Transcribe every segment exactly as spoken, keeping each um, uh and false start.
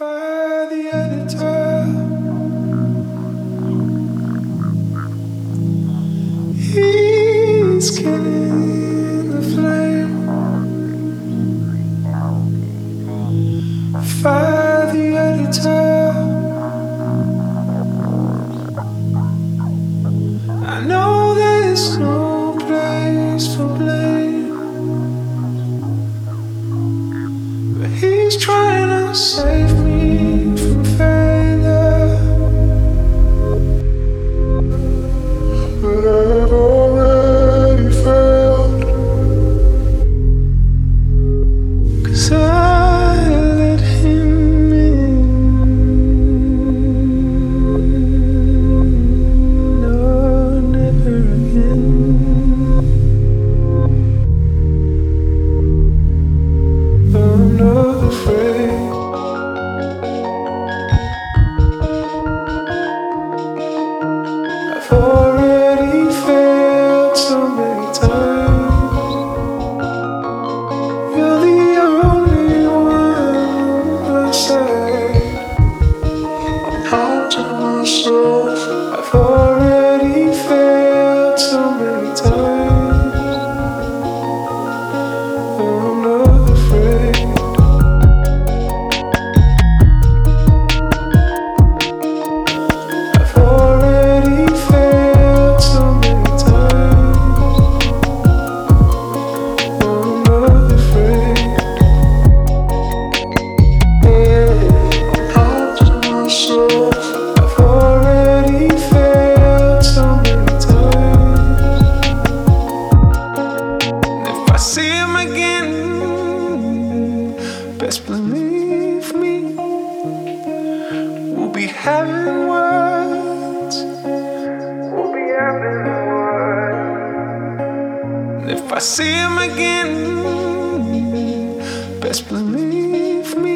Fire the editor. He's killing the flame. Fire the editor. I know there's no place for blame, but he's trying to save me from failure. But I've already failed, 'cause I let him in. No, never again. I'm not afraid. I've already failed so many times. You're the only one I say. Out to myself. I've already failed so many times. I'm not afraid. I've already failed so many times. I'm not afraid. Yeah. Out to myself. I've already failed so many times. And if I see him again, best believe me, we'll be having words. We'll be having words. And if I see him again, best believe me,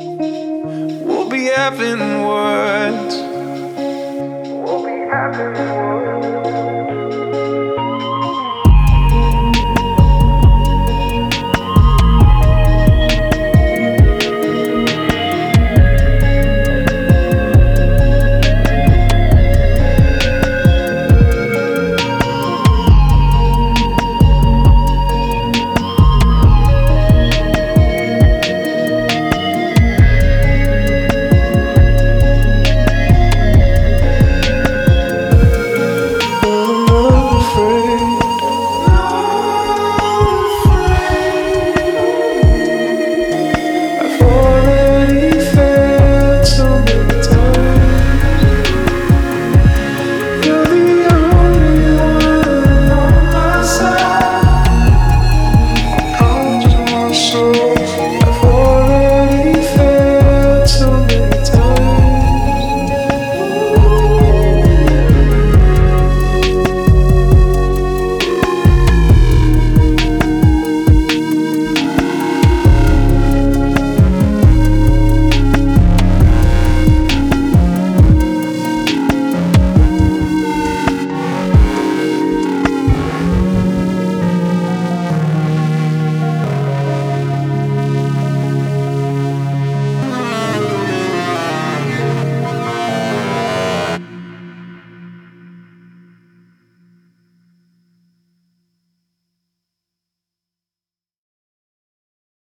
we'll be having words. We'll be having